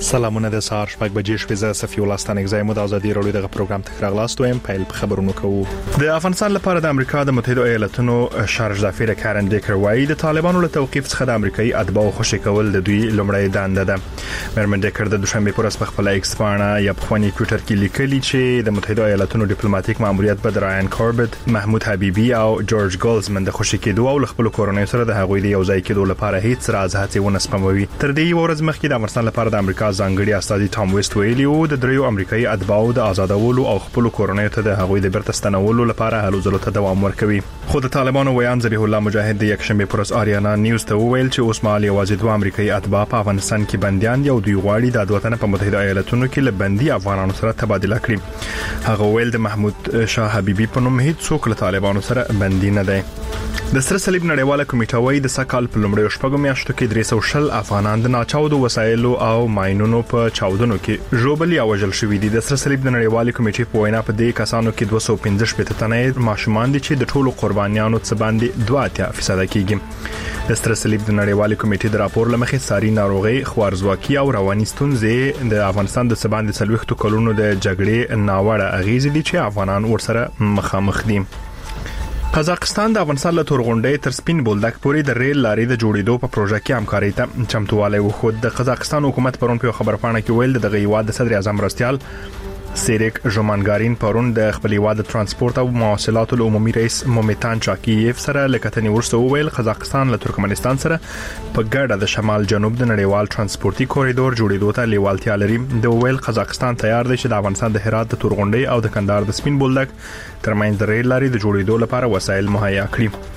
سلامونه د سهار شپږ بجې شپې زه صفي الله ستانګزای مو د ازادي راډیو دغه پروګرام ته راغلاست وایم په خبرونو کوو. د افغانستان لپاره د امریکا د متحده ایالاتونو شارج افیر کارن ډیکر وایي د طالبانو له توقيف څخه د امریکایي اتباعو خوشي کول د دوی لومړی دنده ده. مرمن ډیکر د دوشنبه پر ورځ په خپل ایکس باندې یا په خونی ټوئیټر کې لیکلي چې د متحده ایالاتونو ډیپلوماټیک ماموریت به رایان کاربت، محمود حبیبي او جورج ګولزمن د خوشي کېدو او خپل کورنۍ سره د هغوی د یوځای کېدو لپاره هیڅ راز هڅه ونه سپموي. تر دې ورځ مخکې د افغانستان لپاره د امریکا ځانګړي استازي ټام ویسټ ویلي او د دریو امریکایي اتباعو د آزادولو او خپل کورنۍ ته د هغوی د بیرته ستنولو لپاره هلو ځلو ته دوام ورکوي. خو د طالبانو ویان ذبیح الله مجاهد د یکشنبه پر ورځ آریانا نیوز ته وویل چې اوس مهال یوازې دوه امریکایي اتباع په افغانستان کې بنديان یو دوی غواړي د وطن په متحده ایالاتونو کې له بندي افغانانو سره تبادله کړي. هغه ویل د محمود شاه حبیبي په نوم هیڅ څوک له طالبانو سره بندي نه دی. د سره صلیب نړیواله کمیټه وايي د سکهال په لومړیو شپږو میاشتو کې 300 افغانان د ناچاودو وسایلو او ماينونو په چاودنو کې ژوبل یا وژل شوي دي. د سره صلیب د نړیوالې کمیټې په وینا په دې کسانو کې 215 تنه ماشومان دي چې د ټولو قربانیانو څخه باندې 2% کېږي. د سره صلیب د نړیوالې کمیټې د راپور لمخې ساري ناروغي، خوارزواکي او رواني ستونزې د افغانستان د سباند 40 کلونو د جګړې ناوړه اغیزې دي چې افغانان ورسره مخامخ دي. قزاقستان د افغانستان له تورغونډۍ تر سپین بولدک پورې د ریل لارې د جوړېدو په پروژه کې همکاري ته چمتووالی وښود. د قزاقستان حکومت پرون په خبرپاڼه کې ویل د هیواد د صدر اعظم مرستیال سیریک ژومانګارین پرون د خپل هیواد ترانسپورت او مواصلات عمومي رئیس مومیتان چاکییف سره لکتنې ورسته ویل قزاقستان له ترکمنستان سره په ګډه د شمال جنوب د نړیوال ترانسپورتي کوریډور جوړېدو ته لیوالتیا لري. د ویل قزاقستان تیار دی چې د افغانستان د هرات د تورغونډۍ او د کندهار د سپین بولدک ترمنځ د ریل لارې د جوړېدو لپاره وسایل مهیا کړي.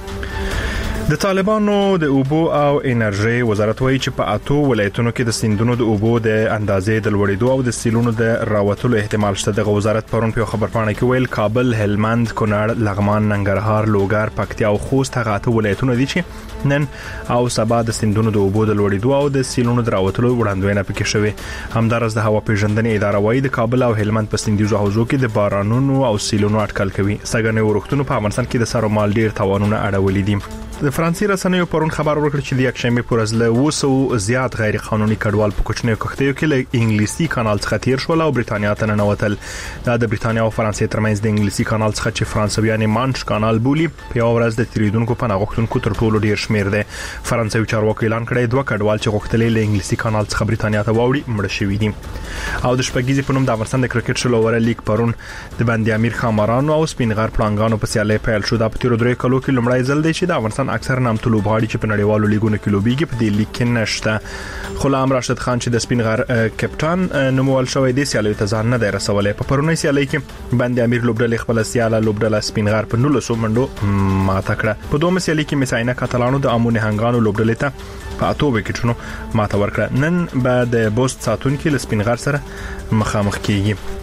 د طالبانو د اوبو او انرژي وزارت وایي چې په 8 ولایتونو کې د سیندونو د اوبو د اندازې د لوړېدو او د سیلونو د راوتلو احتمال شته. د وزارت پرون په خبرپاڼه کې ویل کابل، هلمند، کونړ، لغمان، ننګرهار، لوګر، پکتیا او خوست هغه 8 ولایتونه دي چې نن او سبا د سیندونو د اوبو د لوړېدو او د سیلونو د راوتلو وړاندوینه پکې شوې. همدارس د هوا پیژندنې اداره وایي د کابل او هلمند په سیندیزو حوزو کې د بارانونو او سیلونو اټکل کوي. سګنې ورښتونو په افغانستان کې د سر او مال ډیر تاوانونه اړولې دي. د فرانسې رسنیو پرون خبر ورکړ چې د یکشنبه پر ورځ له 200 زیات غیر قانوني کډوال په کوچنیو کښتیو کې له انګلیسي کانال څخه تیر شول او برېټانیا ته ننوتل. دا د برېټانیا او فرانسې ترمنځ د انګلیسي کانال څخه چې فرانسویان مانش کانال بولي په یو ورځ د تیریدونکو په نغښتونکو تر ټولو ډیر شمیر دی. فرانسوي چارواکي اعلان کړی دوه کډوال چې غوښتل له انګلیسي کانال څخه برېټانیا ته واوړي مړ شوي دي. او د شپږیزې په نوم د افغانستان د کرکټ شلوره لیګ پرون د بندي امیر خامارانو او سپینغر پړانګانو په سیالي پیل شو. د پتیرو درې کلو کې لومړی ځل دی چې د افغانستان اکثر نامتو لوبغاړي چې په نړیوالو لیګونو کې لوبيږي په دې لیګ کې نشته. غلام راشد خان چې د سپینغر کپټان نومول شوی دی سیالي ته ځان نه دی رسولای. په پرونی سیالي کې بندي امیر لوبډل خپل سیاله لوبډل سپینغر په 19 منډو ماته کړه. په دوه سیالي کې مساینه کاتالانو د امونه هنګانو لوبډل ته په 8 وکټونو ماته ورکړه. نن به د بوست ساتونکو له سپینغر سره مخامخ کیږي.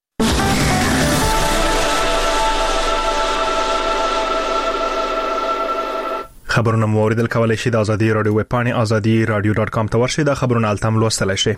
خبرونه مو اوریدل کولای شئ د ازادي رادیو ویب پاڼې azadi.radio.com ته ورشئ. د خبرونو التم لوستلای شئ.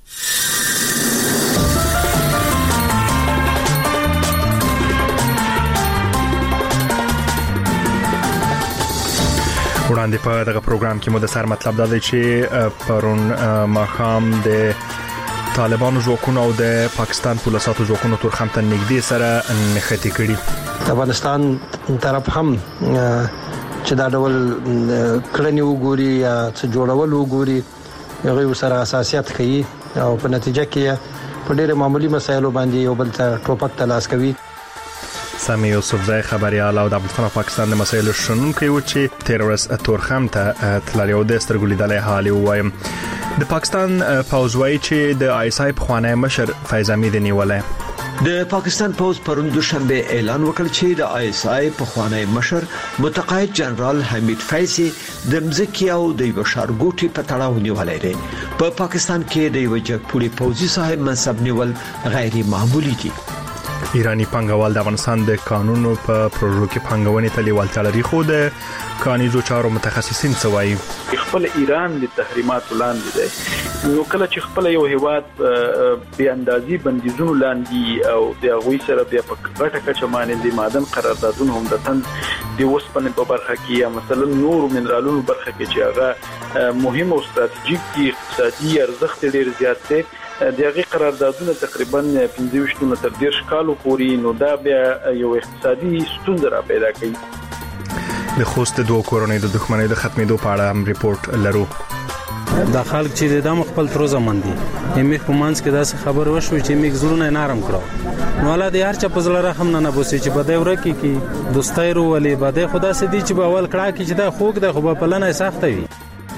وړاندې په دغه پروګرام کې مو د سر مطلب دا دی چې پرون ماښام د طالبانو ځواکونو او د پاکستان پولیسو ځواکونو تورخم ته نږدې سره نښتې کړي. افغانستان طرف هم چې دا ډول کړنی وګوري یا څه جوړول وګوري هغه سره اساسيات کوي او په نتیجه کې په ډېر معمولی مسایلو باندې یو بل ته ټوپک تلاش کوي. سامي یوسفزای خبريال او د افغانستان او پاکستان د مسایلو شنونکي و چې تیرورست تورخم ته تللی او د سترګولیدلې حالي وایم. د پاکستان پوځ وایي چې د آی اس آی په خوانی مشر فیض حمید نیولای. د پاکستان پوز پرون دوشنبه اعلان وکړ چې د آی اس آی په خوانی مشر متقاعد جنرال حمید فیضی د مزکی او د بشارګوټي په تړاو نیولای دی. په پاکستان کې د وجه پولی پوزي صاحب منصب نیول غیر معمولی دي. ایرانی پنګوال د افغانستان د قانونو په پروژو کې پنګونې ته لیوالتیا لري خو د قانوني چارو متخصصین سوای خپل ایران د تحریمات لاندې دی. نو کله چې خپل یو هیواد به اندازي بندیزونو لاندې او د هغوی سره بیا په ګټه کچه باندې د معدن قراردادونو هم د تن د وسپنې په برخه کې یا مثلا نور منرالونو برخه کې چې هغه مهم او ستراتیژیک اقتصادي ارزښت ډیر زیات دی دغه قراردادونه تقریبا 15 تر 10 کالو پورې نو دا بیا یو اقتصادي ستونزه را پیدا کوي. د خوست دوه کورونې د دښمنۍ د ختمېدو په اړه هم ریپورت لرو. د خلک چې د خپل تر زمون دي یمه په مانس کې داسې خبر وشو چې میک زړونه نرم کړو نو ولادي هر چا په زړه رحم نه بوسي چې بده ورکی کی دوستای رو ولې بده خدا سي دي چې په اول کړه کې چې دا خوګ د خو په پلانه سخته وي.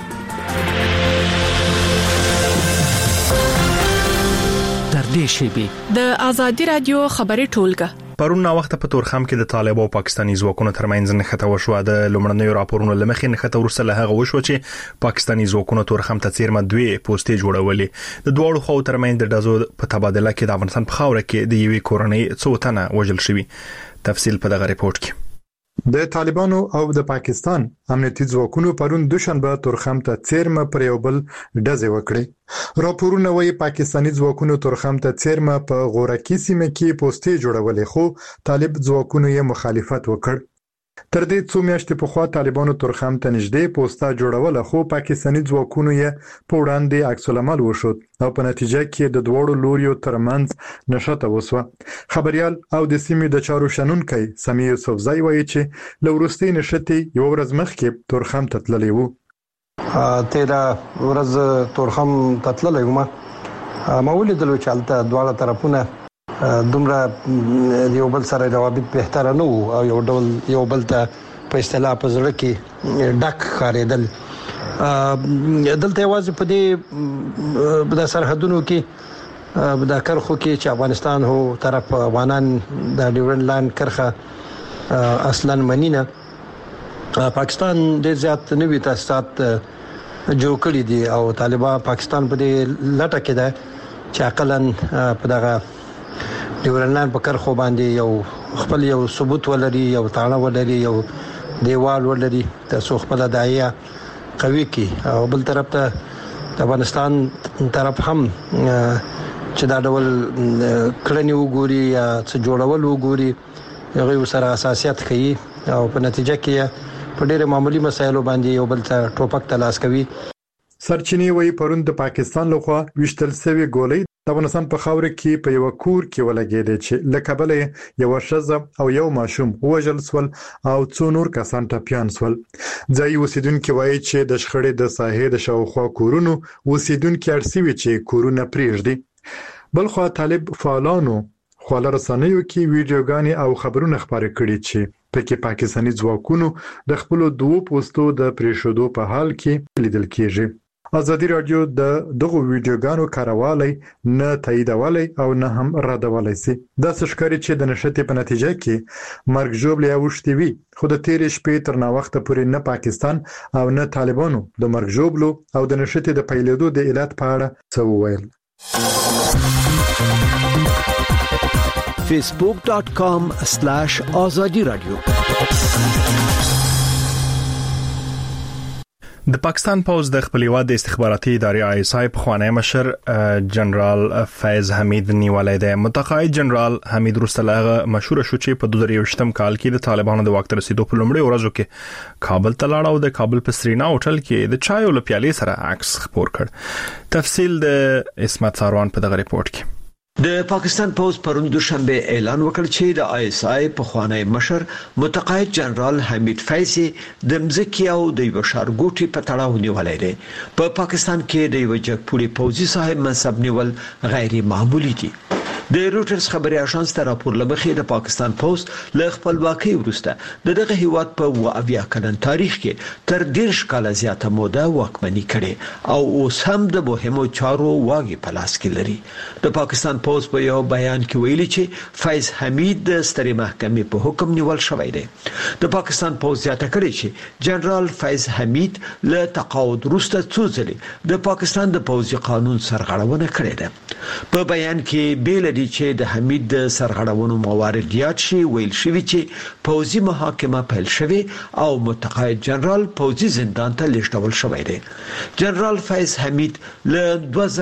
تر دې شی به د ازادي رادیو خبري ټولګه پرون وخت په تورخم کې د طالبانو او پاکستاني ځواکونو ترمنځ نښته وشو. د لومړنیو راپورونو لمخې نښته ورسره له هغه وشو چې پاکستاني ځواکونو تورخم ته څیرمه دوی پوسټې جوړولې. د دوړو خو ترمنځ د دزو په تبادله کې د افغانستان په خاور کې د یوې کورنۍ څو تنه وژل شوی. تفصیل په دغه ریپورت کې. د طالبانو او د پاکستان امنیتي ځواکونو پرون دوشنبه تورخم ته څیرمه پر یو بل ډزې وکړې. راپورونه وايي پاکستاني ځواکونو تورخم ته څیرمه په غورکی سیمه کې پوسټې جوړولې خو طالب ځواکونو یې مخالفت وکړ. تر دې څو میاشتې پخوا طالبانو تورخم ته نږدې پوسټه جوړوله خو پاکستاني ځواکونو یې په وړاندې عکس العمل وشو او په نتیجه کې د دوړو لوريو ترمنځ نښته وسوه. خبريال او د سیمې د چارو شنونکي سمي یوسفزای وایي چې لورستي نشته یو ورځ مخکې تورخم ته تللی وو. 13 ورځ تورخم ته تللی وم. ما ولیدل چې هلته دواړه طرفونه دومره یو بل سره روابط بهتره نه وو او یو بل ته په اصطلاح په زړه کې ډک خاریدل. دلته یوازې په دې د سرحدونو کې د کرخو کې چې افغانستان هو طرف افغانان د ډیورن لاند کرخه اصلا منینه پاکستان ډیر زیات نوی تاسیسات جوړ کړی دي او طالبان پاکستان په دې لټه کې ده چې عقلن په دغه ډیورنلند په کرخو باندې یو خپل یو ثبوت ولري یو تاړه ولري یو دیوال ولري تاسو خپل دایره قوي کی او بل طرف ته افغانستان طرف هم چې دا ډول کړنی وګوري یا څه جوړول وګوري هغه سره اساسيت کوي او په نتیجه کې په ډېر معمولی مسایلو باندې یو بل ته ټوپک تلاش کوي. سرچینی وی پرون د پاکستان لخوا وشتل سوي ګولې د افغانستان په خاور کې په یو کور کې ولګېدل چې لکبل یو شزه او یو ماشوم وژل سول او څو نور کسان ټپيان سول. ځای اوسیدونکو وایي چې د شخړې د ساحې د شاوخوا کورونو اوسیدونکو ارسوي چې کورونه پریږدي. بلخو طالب فعالانو خپل رسنیو کې ویډیوګانې او خبرونه خبرې کړي چې پکې پاکستاني ځواکونو د خپل دوه پوسټو د پریښودو په حال کې لیدل کېږي. ازادي رادیو د دغه ویډیوګانو کاروالی نه تاییدولی او نه هم ردولی سي. دا څرګندوي چې د نشټې په نتیجه کې مرګ ژوبلې اوښتي وي خو د تیرې شپې تر نا وخت پورې نه پاکستان او نه طالبانو د مرګ ژوبلو او د نشټې د پیلېدو د علت په اړه څه وویل. facebook.com/azadi radio د پاکستان پوز د خپل هیواد د استخباراتي ادارې ISI په خوانی مشر جنرال فیض حمید نیولای دی. متقاعد جنرال حمید رستلغه مشهور شو چې په 2023م کال کې د طالبانو د وخت رسیدو په لومړي ورځو کې کابل ته لاړ او د کابل په سرینا هوټل کې د چایو لپیالې سره عکس خپور کړ. تفصیل د اسمت ساروان په دغه ریپورت کې. د پاکستان پوز پرون دوشنبه اعلان وکړ چې د ISI په خوانی مشر متقاعد جنرال حمید فیضی د مزکی او د بشارګوټي په تړاو نیولای دی. په پاکستان کې د یو جګپوړي پوزي صاحب منصب نیول غیر معمولی دي. د روټرز خبري اژانس ته راپور لمخې د پاکستان پوز له خپلواکۍ وروسته دغه هیواد په 20 کلن تاریخ کې تر 10 کاله زیاته موده واکمني کړې او اوس هم د مهمو چارو واګي په لاس کې لري. د پاکستان پوز په یو بیان کې ویلي چې فیض حمید د سترې محکمې په حکم نیول شوی دی. د پاکستان پوز زیاته کړې چې جنرال فیض حمید له تقاعد وروسته څو ځلې د پاکستان د پوزي قانون سرغړونه کړې ده. په بیان کې بیل لري چې د حمید د سرغړونو موارد یاد شي. ویل شوی چې پوځي محاکمه پیل شوه او متقاعد جنرال پوځي زندان ته لیږدول شوی دی. جنرال فیض حمید له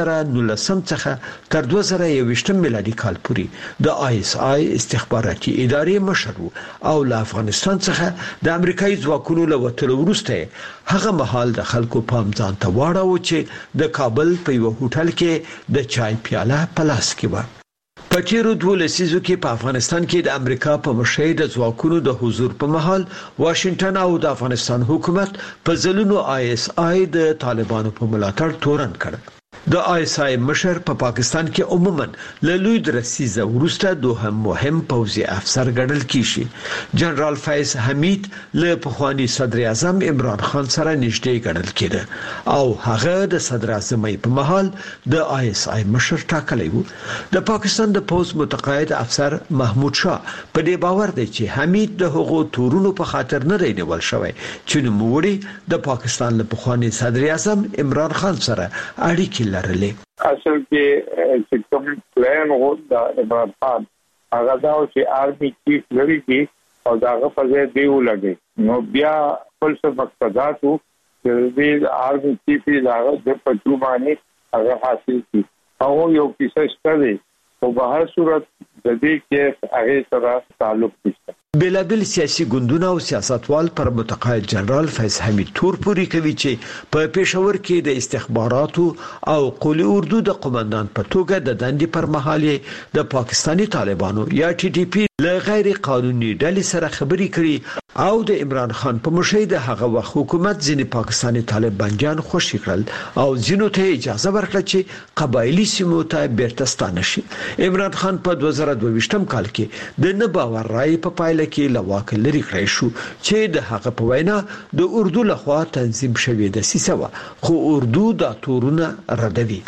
2019 څخه تر 2021 میلادي کال پورې د ISI استخباراتي ادارې مشر او له افغانستان څخه د امریکایي ځواکونو له وټلو وروسته هغه مهال د خلکو پام ځان ته واړاوه چې د کابل په یو هوټل کې د چای پیاله په لاس کې و. په تیرو 2 لسیزو کې په افغانستان کې د امریکا په مشرۍ د ځواکونو د حضور په مهال واشنگټن او د افغانستان حکومت په ځلونو ISI د طالبانو په ملاتړ تورن کړ. د ISI مشر په پاکستان کې عموما له لوی درسیزه ورسته دوهم مهم پوځي افسر ګڼل کیږي. جنرال فیض حمید له پخوانی صدر اعظم عمران خان سره نږدې ګڼل کېده او هغه د صدر اعظمۍ په مهال د ISI مشر ټاکلی و. د پاکستان د پوز متقاعد افسر محمود شاه په دې باور دی چې حمید د هغو تورونو په خاطر نه دی نیول شوی چې نوموړي د پاکستان له پخوانی صدر اعظم عمران خان سره اړیکې لرلې. اصل کې چې کوم پلان و د عمران خان هغه دا چې آرمي چیف لري کې او داغه په ځای دی ولګي نو بیا خپل څه مقصداتو چې د آرمي چیف داغه د پټوماني هغه حاصل کی او یو کیسه شته او په هر صورت د دې کې هغه سره تعلق نشته. بلابل سیاسي ګوندونه او سیاستوال پر متقاعد جنرال فیض حمید تور پوری کوي چې په پېښور کې د استخباراتو او قولی اردو د قومندان په توګه د دندې پر مهال د پاکستانی طالبانو یا TTP له غیر قانوني ډلې سره خبري کړي او د عمران خان په مشهد هغه وخت حکومت ځینې پاکستانی طالبانیان خوشی کړل او ځینو ته اجازه ورکړه چې قبایلی سیمو ته بیرته ستانه شي. عمران خان په 2022 کال کې د نه باور رائے په پایله کې لواک لري کړی شو چې د هغه په وینا د اردو لخوا تنظیم شوی د سیسه خو اردو د تورونه ردوي.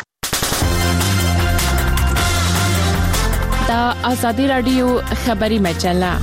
دا آزادی رادیو خبری مجله.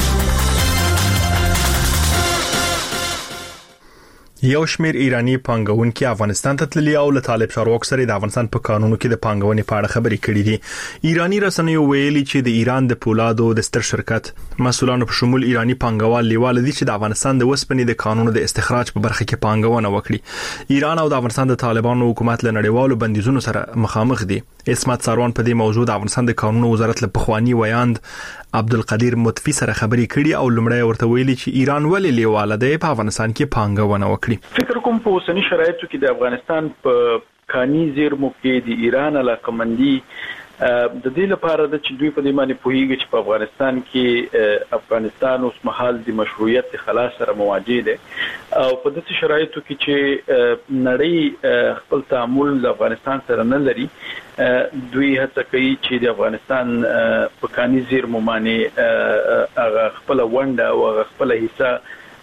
یو شمیر ایرانی پانګونکي افغانستان ته تللي او له طالب چارواکو سره د افغانستان په قانونو کې د پانګونې په اړه خبرې کړې دي. ایرانی رسنیو ویلي چې د ایران د پولادو د ستر شرکت مسؤلانو په شمول ایرانی پانګوال لیواله دي چې د افغانستان د وسپنې د قانونو د استخراج په برخه کې پانګونه وکړي. ایران او د افغانستان د طالبانو حکومت له نړیوالو بندیزونو سره مخامخ دي. اسمت ساروان په دې موضوع د افغانستان د قانونو وزارت له پخوانی ویاند عبدالقدیر مطفی سره خبرې کړي او لمړی ورته ویلي چې ایران ولې لیواله ده په افغانستان کې پانګونه وکړي. فکر کوم په اوسنی شرایطو کې د افغانستان په کاني زیرمو کې د ایران علاقمندي د دې لپاره د چې دوی په دې باندې پوهیږي چې په افغانستان کې افغانستان اوس مهال د مشروعیت خلاص سره مواجه ده او په دې شرایطو کې چې نړۍ خپل تعامل د افغانستان سره نه لري دوی هڅه کوي چې د افغانستان په کاني زیرمو باندې هغه خپل ونده او هغه خپل حصہ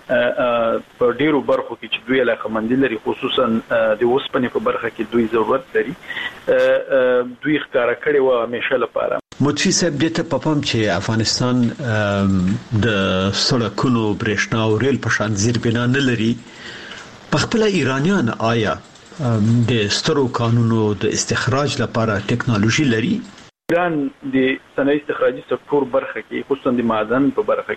په ډیرو برخو کې چې دوی علاقمندي لري خصوصا د وسپنې په برخه کې دوی ضرورت لري دوی ښکارا کړي و همیشه لپاره. مطفی صاحب دې ته پپم چې افغانستان د سړکونو برېښنا او ریل په شان زیربنا نه لري په خپل ایرانیان آیا د سترو قانونو د استخراج لپاره ټیکنالوژي لري؟ ایران د صنایع استخراجي سکتور برخه کې خصوصا د معدن په برخه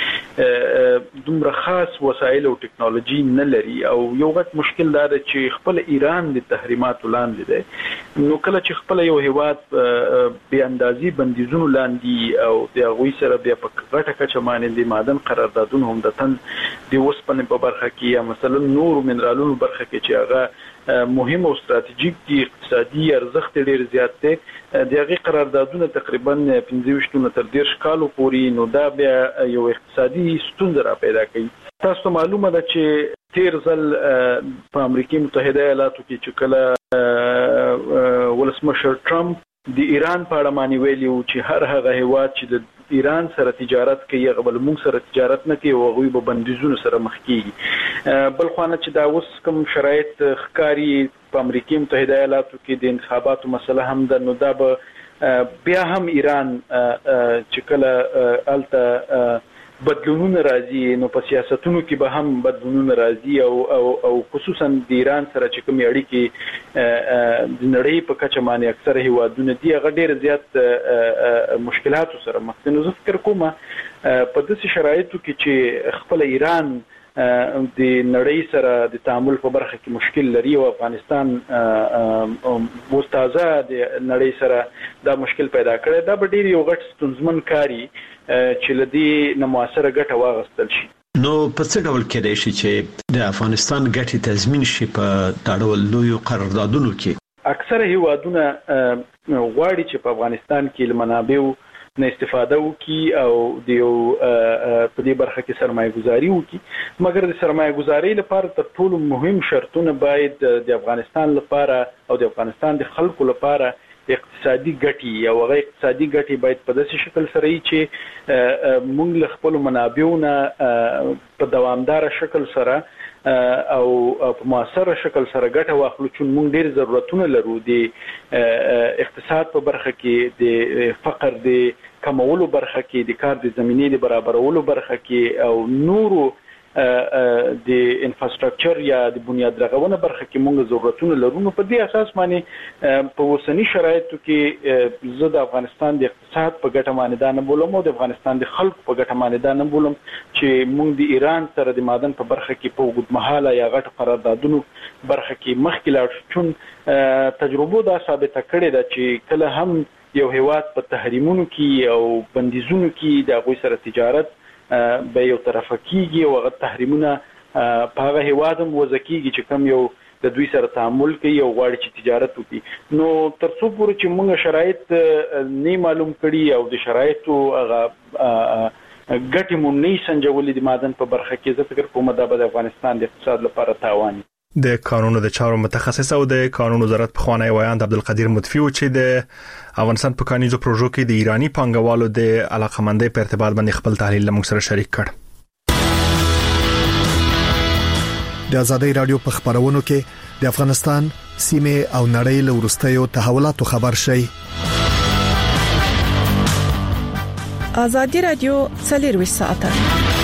کې دومره خاص وسایل او ټیکنالوژي نه لري او یو غټ مشکل دا ده چې خپل ایران د تحریماتو لاندې ده نو کله چې خپل یو هیواد به اندازي بندیزونو لاندې او د غوي سره بیا په غټه کچه باندې د معدن قراردادونه هم د تن د وسپنې په برخه کې یا مثلا نور منرالونو برخه کې چې هغه مهم او ستراتیژیک دي اقتصادي ارزښت ډیر زیات دی د هغه قراردادونه تقریبا 15 تر 10 کالو پورې نو دا بیا یو اقتصادي ستونزه را پیدا کوي. تاسو معلومه ده چې تیر ځل په امریکای متحده ایالاتو کې چې کله ولسمشر ټرمپ د ایران په اړه مانی ویلي چې هر هغه هیواد چې د ایران سره تجارت کوي غبل موږ سره تجارت نه کوي او غوي به بندیزونو سره مخ کیږي بل خو نه چې دا اوس کوم شرایط ښکاری په امریکای متحده ایالاتو کې د انتخاباتو مسله هم د نو دا بیا هم ایران چې کله الته بدلونونه راځي نو په سیاستونو کې به هم بدلونونه راځي او خصوصا د ایران سره چې کوم اړیکې د نړۍ په کچه باندې اکثره هیوادونه دي هغه ډېر زیات مشکلاتو سره مخ دي. نو زه فکر کوم په داسې شرایطو کې چې خپل ایران د نړۍ سره د تعامل په برخه کې مشکل لري او افغانستان مستازه د نړۍ سره دا مشکل پیدا کړی، دا به ډېر یو غټ ستونزمن کاری چې لدی نه موثره ګټه واغستل شي. نو په څه ډول کېدای شي چې د افغانستان ګټې تضمین شي په تړول لوی قراردادونو کې؟ اکثره هیوادونه غواړي چې په افغانستان کې منابع نه استفاده وکړي او د په دې برخه کې سرمایه گذاري وکړي، مګر د سرمایه گذاري لپاره تر ټولو مهم شرطونه باید د افغانستان لپاره او د افغانستان د خلکو لپاره اقتصادي ګټي او هغه اقتصادي ګټي باید په داسې شکل سره وي چې موږ له خپل منابعونو په دوامدار شکل سره او په موثره شکل سره ګټه واخلو، چې موږ ډېر ضرورتونه لرو د اقتصاد په برخه کې، د فقر د کمولو برخه کې، د کار د زمینې د برابرولو برخه کې او نورو د انفراستراکچر یا د بنیاد رغونه برخه کې موږ ضرورتونه لرو. نو په دې اساس باندې په اوسنی شرایطو کې زه د افغانستان د اقتصاد په ګټه باندې دا نه بولم او د افغانستان د خلکو په ګټه باندې دا نه بولم چې موږ د ایران سره د معدن په برخه کې په اوږدمهاله یا غټ قراردادونو برخه کې مخکې لاړ شو. چون تجربو دا ثابته کړې ده چې کله هم یو هیواد په تحریمونو کې او بندیزونو کې د هغوی سره تجارت به یو طرفه کیږي او هغه تحریمونه په هغه هیواد هم وضع کیږي چې کم یو د دوی سره تعامل کوي او غواړي چې تجارت وکړي. نو تر څو پورې چې موږ شرایط نه معلوم کړي او د شرایطو هغه ګټې مو نه سنجولې د معدن په برخه کې، زه فکر کوم دا به د افغانستان د اقتصاد لپاره تاوان. د قانونو د چارو متخصص او د قانون وزارت پخوانی ویاند عبدالقدیر مطفی و چې د افغانستان په کانیزو پروژو کې د ایرانی پانګوالو د علاقمندۍ په ارتباط باندې خپل تحلیل موږ سره شریک کړ. د ازادۍ رادیو په خبرونو کې د افغانستان سیمه او نړۍ له وروستیو تحولاتو خبر شي. ازادۍ رادیو 24 ساعته.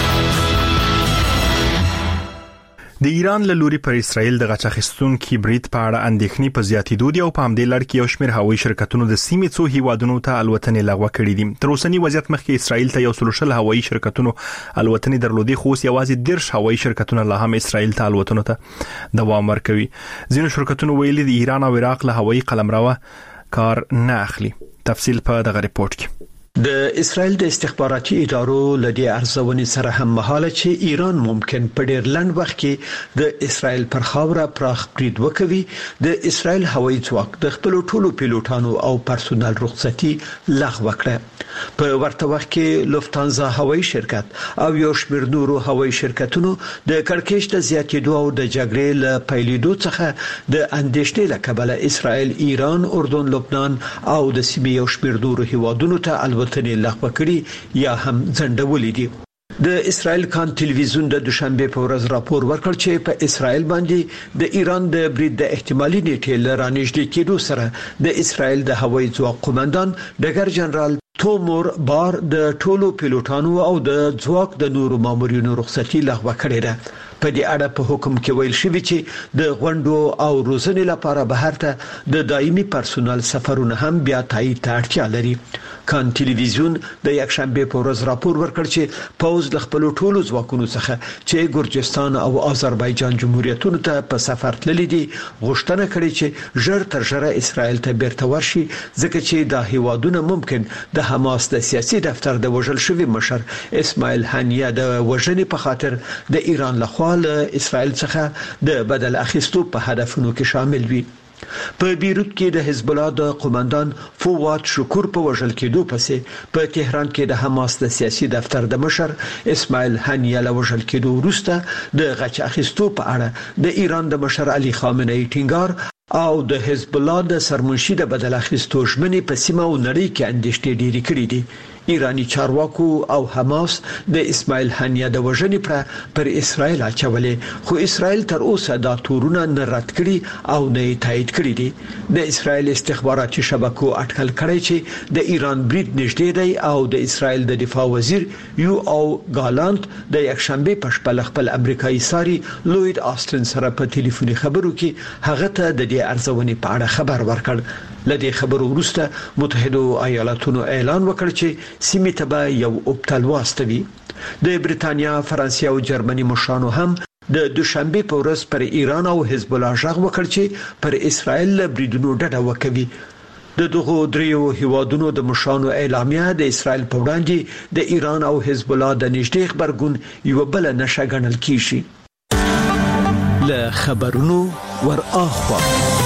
د ایران له لوري پر اسرائیل د غچ اخیستونکو برید په اړه اندېښنې په زیاتېدو دي او په همدې لړ کې یو شمېر هوایي شرکتونو د سیمې څو هیوادونو ته الوتنې لغوه کړې دي. تر اوسنی وضعیت مخکې اسرائیل ته یو سلوشل هوایي شرکتونو الوتنې درلودې، خو یوازې 10 هوایي شرکتونه لا هم اسرائیل ته الوتنو ته دوام ورکوي. ځینو شرکتونو ویلي د ایران او عراق له هوایي قلمرو کار نه اخلي. تفصیل په دغه ریپورت کې. د اسرائیل د استخباراتي ادارو لدی ارزونې سره هم مهاله چې ایران ممکن په ډېر لنډ وخت کې د اسرائیل پر خاوره پراخ برید وکوي. د اسرائیل هوایي ځواک د خپل ټولو پیلوټانو او پرسونل رخصتي لغوه کړه. په ورته وخت کې لوفتانزا هوایي شرکت او یو شمېر نورو هوایي شرکتونو د کړکېچ د زیاتېدو او د جګړې له پیلېدو څخه د اندېښنې له کبله اسرائیل، ایران، اردن، لبنان او د سیمې یو شمېر نورو هیوادونو ته الوتنې لغوه کړې یا هم ځنډولې دي. د اسرائیل کان ټلویزیون د دوشنبه په ورځ راپور ورکړ چې په اسرائیل باندې د ایران د برید د احتمالي نیټې لرانیږدې کېدو سره د اسرائیل د هوایي ځواک قومندان ډګر جنرال تومور بار د ټولو پیلوټانو او د ځواک د نورو مامورینو رخصتي لغوه کړې ده. په دې اړه په حکم کې ویل شوی چې د غونډو او روزنې لپاره بهر ته د دایمي پرسونل سفرونه هم بیا تایید ته اړتیا لري. کان ټلویزیون د یکشنبه په ورځ راپور ورکړ چې پوز له خپل ټولو ځواکونو څخه چې ګرجستان او آذربایجان جمهوریتونو ته په سفر تللي دي غوښتنه کړې چې ژر تر ژره اسرائیل ته بیرته ورشي، ځکه چې دا هیوادونه ممکن د حماس د سیاسي دفتر د وژل شوی مشر اسماعیل هانیه د وژنې په خاطر د ایران لخوا له اسرائیل څخه د بدل اخیستو په هدفونو کې شامل وي. په بیروت کې د حزب الله د قومندان فواد شکور په وژل کېدو پسې په تهران کې د حماس د سیاسي دفتر د مشر اسماعیل هانیه له وژل کېدو وروسته د غچ اخیستو په اړه د ایران د مشر علي خامنه‌ای ټینګار او د حزب الله د سرمنشي د بدل اخیستو ژمنې په سیمه او نړۍ کې اندېښنې ډېرې کړې دي. ایرانی چارواکو او حماس د اسماعیل هنیه د وژنې پر اسرائیل اچولې، خو اسرائیل تر اوسه دا تورونه نه رد کړي او نه تایید کړي دي. د اسرائیل استخباراتي شبکو اټکل کړی چې د ایران برید نږدې دی او د اسرائیل د دفاع وزیر یو او ګالانت د یکشنبه په شپه خپل امریکایي ساري لوید آستن سره په ټلیفوني خبرو کې هغه ته د دې ارزونې په اړه خبر ورکړ. لدې خبرو وروسته متحده ایالاتونو اعلان وکړ چې سیمه ته به یو اوبتل واستوي. د بریتانیا، فرانسې او جرمني مشرانو هم د دوشنبه په ورځ پر ایران او حزب الله ژغ وکړ چې پر اسرائیل بریدونو ډډه وکوي. د دغه دریو هیوادونو د مشرانو اعلامیه د اسرائیل په وړاندې د ایران او حزب الله د نږدې خبرګون یو بل نشه ګڼل کیږي. له خبرونو ور اخوا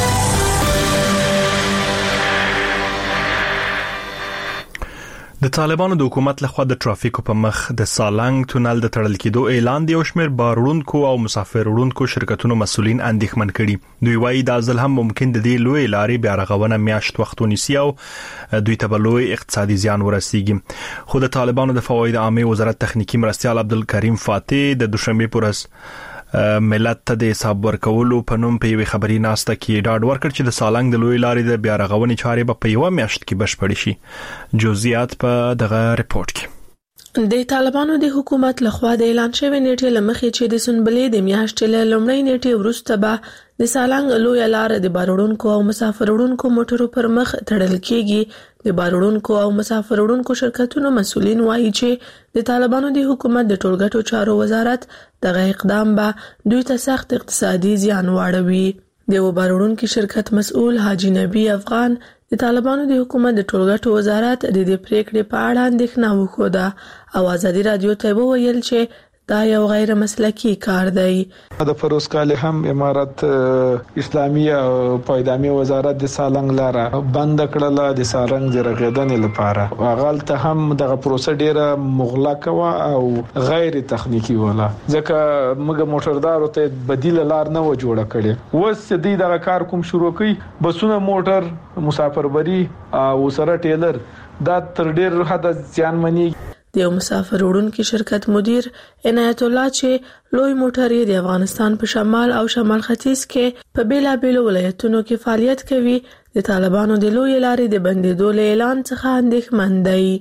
د طالبانو د حکومت لخوا د ترافیکو په مخ د سالنګ تونل د تړل کېدو اعلان دی او شمیر باروړونکو او مسافر وړونکو شرکتونو مسولین اندېښمن کړي. دوی وایي دا ځل هم ممکن د دې لوی لارې بیا رغونه میاشت وخت ونیسي او دوی ته لوی اقتصادي زیان ورسیږي. خو د طالبانو د فواید عامه وزارت تخنیکی مرستیال عبدالکریم فاتح د دوشنبه پورس ملت ته د حساب ورکولو په نوم په یوه خبري ناسته کې ډاډ ورکړ چې د سالنګ د لوی لارې د بیا رغونې چارې په یوه میاشت کې بشپړ شي. جزئیات په دغه ریپورت کې. د طالبانو د حکومت لخوا د اعلان شوی نیټه لمخې چې د سنبلې د میاشتې له لومړۍ نیټې وروسته به د سالنګ لوی لار د باروړونکو او مسافر وړونکو موټرو پر مخ تړل کېږي. د باروړونکو او مسافر وړونکو شرکتونو مسولین وایي چې د طالبانو د حکومت د ټولګټو چارو وزارت دغه اقدام به دوی ته سخت اقتصادي زیان واړوي. د باروړونکو شرکت مسؤل حاجی نبی افغان د طالبانو د حکومت د ټولګټو وزارت د دې پریکړې په اړه اندېښنه وښوده او ازادي رادیو ته وویل چې دا یو غیر مسلکی کار دی. د فروز کال هم امارت اسلامي او پایدامي وزارت د سالنګ لاره بند کړل د سالنګ د رغیدنې لپاره. غلطه هم دغه پروسه ډیره مغلقه او غیر تخنیکی ولا ځکه موږ موټردارو ته بدیل لار نه و جوړه کړي. وس دې دغه کار کوم شروع کړي بسونه موټر مسافربري او سره ټیلر دا تر ډیر حد ځانمني. د مسافر وړونکو شرکت مدیر عنایت الله چې لوی موټر د افغانستان په شمال او شمال ختیځ کې په بیلابیلو ولایتونو کې فعالیت کوي د طالبانو د لوی لارې د بندیدو اعلان څخه اندېښمن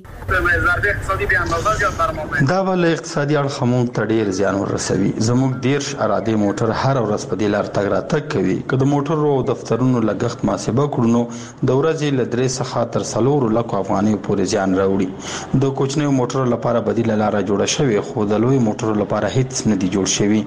دی. دا ول اقتصادي اړخ موږ ته ډیر زیان ورسوي. زموږ دیرش اراده موټر هر ورځ په دې لار تګ راتګ کوي. که د موټرو او دفترونو لګښت محاسبه کړو نو د ورځې ل 3 څخه تر 4 لک افغانۍ پورې زیان راوړي. د کوچنیو موټرو لپاره بدیل لار جوړه شوې خو د لوی موټرو لپاره هیڅ نه دی جوړ شوی.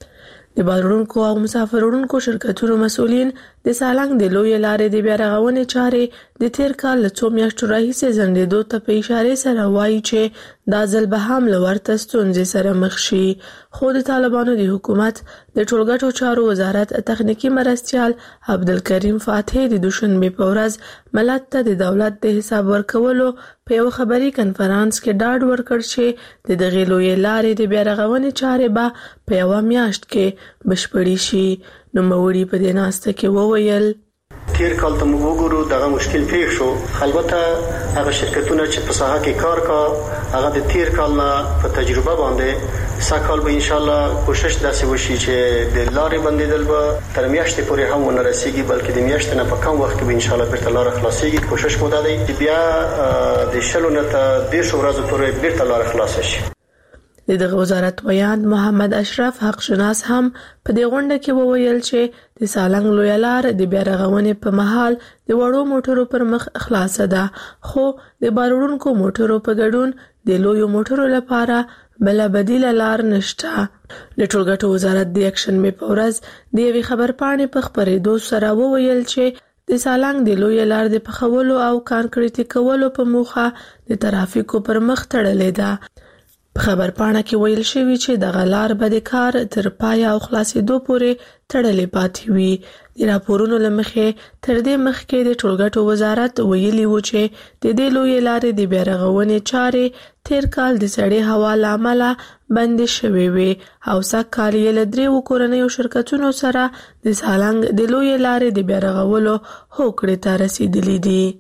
د باروړونکو او مسافر وړونکو شرکتونو مسولین د سالنګ د لوی لارې د بیا رغونې چارې د تیر کال له 2 میاشتو راهیسې ځنډېدو ته په اشاره سره وایي چې دا ځل به هم له ورته ستونزې سره مخ شي. خو د طالبانو د حکومت د ټولګټو چارو وزارت تخنیکی مرستیال عبدالکریم فاتح د دوشنبه په ورځ ملت ته د دولت د حساب ورکولو په یو خبري کنفرانس کې ډاډ ورکړ چې د دغه لوی لارې د بیا رغونې چارې به په یو میاشت کې بشپړې شي. نو موري په دې ناسته کې وویل تیر کال ته موږ وګورو دغه مشکل پیښ شو. البته هغه شرکتونه چې په ساحه کې کار کا هغه د تیر کال نه په تجربه باندې ساکال به ان شاء الله کوشش داسې وشي چې د لارې بندیدل به تر میاشتې پورې هم ونه رسیږي بلکې د میاشتې نه په کم وخت کې به ان شاء الله بیرته لار خلاصيږي. کوشش مو ده چې بیا د شلو نه ته 10 ورځې پورې بیرته لار خلاص شي. دغه وزارت ویاند محمد اشرف حق شناس هم په دې غونډه کې وویل چې د سالنګ لوی لار د بیا رغونې په مهال د وړو موټرو پر مخ خلاصه ده خو د باروړونکو موټرو په ګډون د لوی موټرو لپاره بل بدیل لار نشته. د ټولګټو وزارت د اکشن په ورځ د یوې خبرپاڼې په خبرېدو سره وویل چې د سالنګ د لوی لار د پخولو او کانکریټي کولو په موخه د ترافیکو پر مخ تړلې ده. په خبرپاڼه کې ویل شوی چې د غلار به د کار تر پای او خلاصېدو پورې تړلې پاتې وي. د راپورونو لمخې تر دې مخکې د ټولګټو وزارت ویلي و چې د دې لوی لارې د بیا رغونې چارې تیر کال د سړې هوا له امله بندې شوې وې او سږ کال یې له 3 کورنیو شرکتونو سره د سالنګ د لوی لارې د بیا رغولو هوکړې ته رسیدلې دي.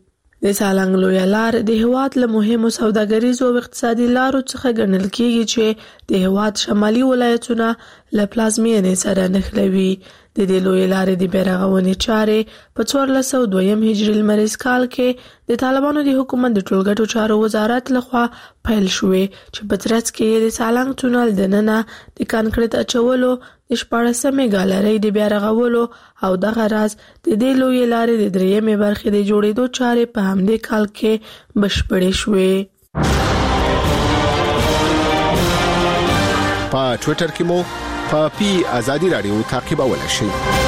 د سالنګ لویه لار د هیواد له مهمو سوداګریزو او اقتصادي لارو څخه ګڼل کیږي چې د هیواد شمالي ولایتونه له پلازمینې سره نښلوي. د دې لویې لارې د بیارغونې چارې په 1402 هجري لمریز کال کې د طالبانو د حکومت د ټولګټو چارو وزارت لخوا پیل شوې چې په ترڅ کې د سالنګ تونل دننه د کانکریټ اچولو د 14مې ګالرۍ د بیارغولو او دغه راز د دې لویې لارې د 3مې برخې د جوړېدو چارې په همدې کال کې بشپړې شوې. په ټوئیټر کې مو په آزادي رادیو تعقیبولای شئ.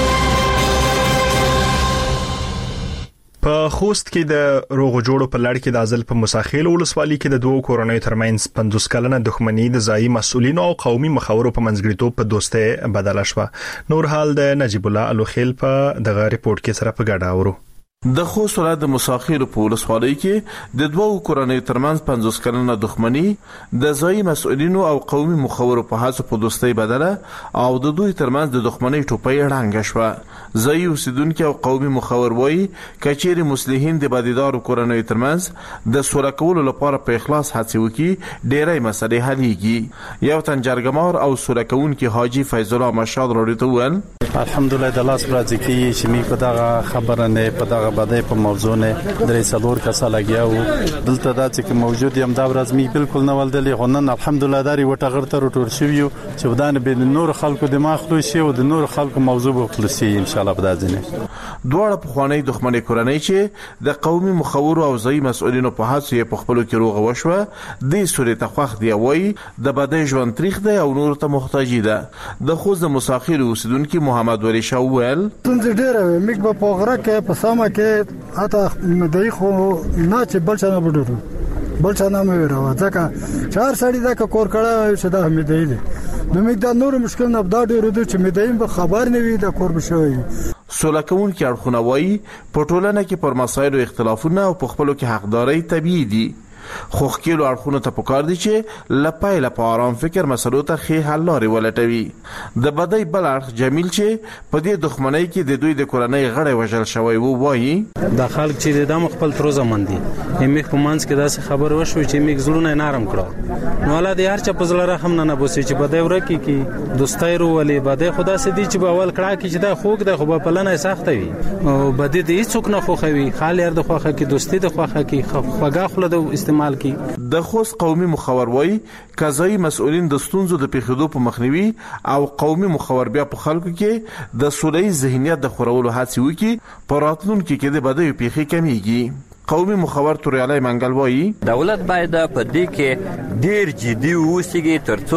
په خوست کې د روغ جوړو په لړ کې د ازل په مساخیل ولسوالۍ کې د دوه کورنۍ ترمنځ 50 کلنه دښمنۍ د ځایي مسؤلینو او قومي مخاورو په منځګړیتوب په دوستۍ بدله شوه. نور حال د نجیب الله الوخیل په دغه ریپورت کې سره په ګډه اورو. د خوست ولایت د مساخیل په ولسوالۍ کې د دوه کورنۍ ترمنځ 50 کلنه دښمنۍ د ځایي مسؤلینو او قومي مخاورو په هڅو په دوستۍ بدله او د دوی ترمنځ د دښمنۍ ټوپۍ ړنګه شوه. ځایي اوسیدونکو او قومي مخاور وایي کچېرې مصلحین د بادیدارو کورنۍ ترمنځ د سوله کولو لپاره په اخلاص هڅې وکړي ډېرې مسلې حلېږي. یو تن جرګمار او سوله کوونکي حاجی فیض الله مشاد راډیو ته وویل الحمدلله د لاس راځي چې می په دغه خبره نه په دغه بدای په موضوع نه درې څلور کسه لګیاو دلته دا چې موجود یم دا ورځ می بالکل نه ولدلې غنن الحمدلله داري وټغړ تر ټور شویو چې ودان به نور خلکو دماغ خلوشي او د نور خلکو موضوع به خلوشي ان شاء الله بدازنه. دوه په خوانی دښمنۍ کورنۍ چې د قومي مخاورو او ځایي مسؤلینو په هڅو یې په خپل کې روغه وشوه د سوري تخوخ دی وای د بدای ژوند تاریخ دی او نور ته محتاج ده. د خوست مساخیل اوسیدونکو محمد ولی شاول څنګه ډېر میګ په پوغره کې په ساما کې اته مدای خو نه چې بل څه نه بډورو بل څه نه مې راو ځکه چار سړی دا کور کړه چې دا مدای دي نو موږ دا نور مشکل نه بدا ډېر دي چې مدای به خبر نه وي دا کور بشوي. سوله کوونکي اړخونه وایي په ټولنه کې پر مسایلو اختلافونه او په خپلو کې حقداري طبيعي دي خو خکېلو اړخونو ته پکار دي چې لپایله په آرام فکر مسلو ته ښې حل لارې ولټوي. د بدۍ بل اړخ جمیل چې په دې دښمنۍ کې د دوی د کورنۍ غړی وژل شوی و وایي دا خلک چې د خپل تر اوسه من دي میخ په منځ کې داسې خبر وشو چې میخ زړونه نرم کړو نو الله دې هر چا په زړه رحم نه بوسي چې بدۍ ورکی کی دوستای رو ولې بدۍ خدا سي دي چې په اول کړه کې چې دا خوګ د خو په پلنه سخت وي او بدۍ دې څوک نه خوخوي خال ير د خوخه کې دوستي د خوخه کې خوګه خله د استعمال کی. د خوست قومي مخاور وایي قضایي مسؤلین د ستونزو د پیښېدو په مخنیوي او قومي مخاور بیا په خلکو کې د سوله‌ای ذهنیت د خورولو هڅې وکړي په راتلونکي کې د بدیو پیښې کمیږي. قومي مخاور توریالای منګل وایي دولت باید په دې کې ډیر جدي اوسېږي ترڅو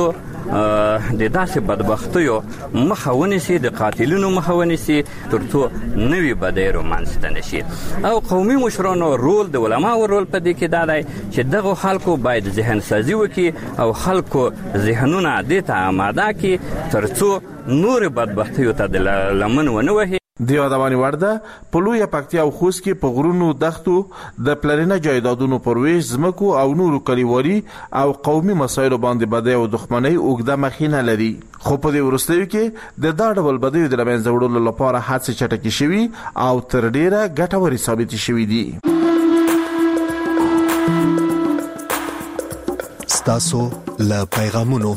د داسې بدبختیو مخاوني سي د قاتلینو مخاوني سي ترڅو نوې بدای رومانس ته نشي او قومي مشرانو رول د علماو رول په دې کې دا دی چې دغه خلکو باید ذهن سازي وکړي او خلکو ذهنونه دې ته آماده کړي ترڅو نور بدبختیو ته لمن ونه وهي. د یادوالي ورده په لویه پکتیا او خوست کې په غرونو دښتو د پلرینه جایدادونو پرويش زمکو او نورو کلیوالي او قومي مسایلو باندې بدای او دښمنۍ اوږده مخینه لري خو په دې ورستیو کې د دا ډول بدیو د لمنځه وړلو لپاره هڅې چټکې شوي او تر ډیره ګټورې ثابتې شوي دي. ستاسو له پیغامونو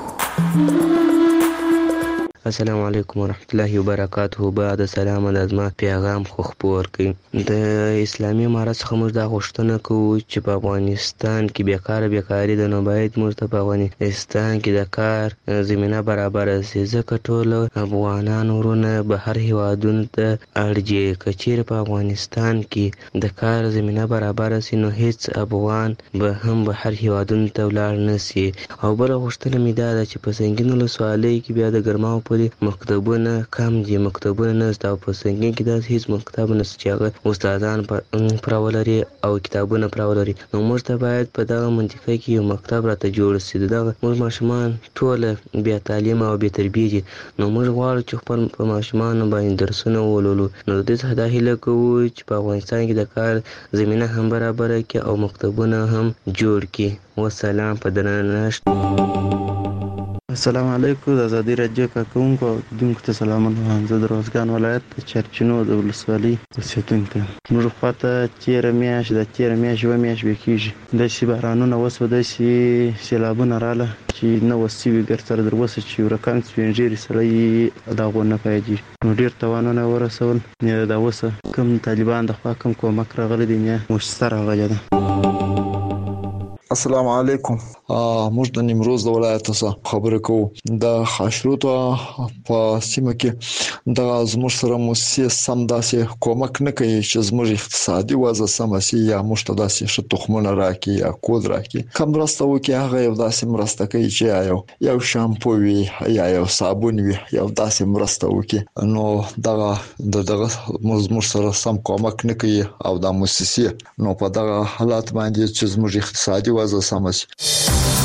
السلام علیکم ورحمت الله وبرکاته. بعد سلام د ازما پیغام خو خبر کړي د اسلامي امارت څخه موږ دا غوښتنه کوو چې په افغانستان کې بیکاری د نو باید موږ ته په افغانستان کې د کار زمينه برابر شي ځکه ټول افغانان ورونه بهر هیوادونو ته اړجی کچیر په افغانستان کې د کار زمينه برابر شي نو هیڅ افغان به هم بهر هیوادونو ته ولاړ نشي. او بل غوښتنه مې دا ده چې په سنگینو سوالۍ کې بیا د ګرماو مکتبونه کم دي مکتبونه نشته او په سنگین کې داسې هیڅ مکتب نشته چې هغه استادان پراولري او کتابونه پراولري نو موږ ته باید په دغه منطقه کې یو مکتب راته جوړ شي. دغه موږ ماشومان ټول بیا تعلیم او بیا تربیه دي نو موږ غواړو چې خپل په ماشومانو باندې درسونه ولولو نو د دې څخه هیله کوو چې په افغانستان کې د کار زمينه هم برابر کړي او مکتبونه هم جوړ کړي. والسلام په درنښت. السلام علیکم. د ازادي رادیو کارکونکو دونکو ته سلامونه. زه د روزګان ولایت چرچینو د ولسوالۍ اوسیدونکی. موږ خواته تیر میاشت و میاشت وکیږي د سی بارانونه وسو د سی سیلابونه رااله چې نو وسوي ګرځر در وسه چې ورکان سپینجيري سړی دا غو نه پېږي. نو ډیر توانونه ورسول نه دا وسه کوم طالبان د خوا کوم کومک راغلي دي نه مشتر راغلی ده. السلام علیکم. موږ د نیمروز د ولایت څخه خبرې کوو. د خاشروط په سیمه کې د زموږ سره موسسه سم داسې کومک نه کوي چې زموږ اقتصادي وضع سم شي یا موږ داسې ش تخمونه راکړي یا کود راکړي. کوم راسته وکي هغه یو داسې مرسته کوي چې یو شامپو وي یا یو صابون وي یو داسې مرسته وکي. نو دغه موږ سره سم کومک نه کوي او د موسسه نو په دغه حالات باندې چې زموږ اقتصادي وضع سم شي.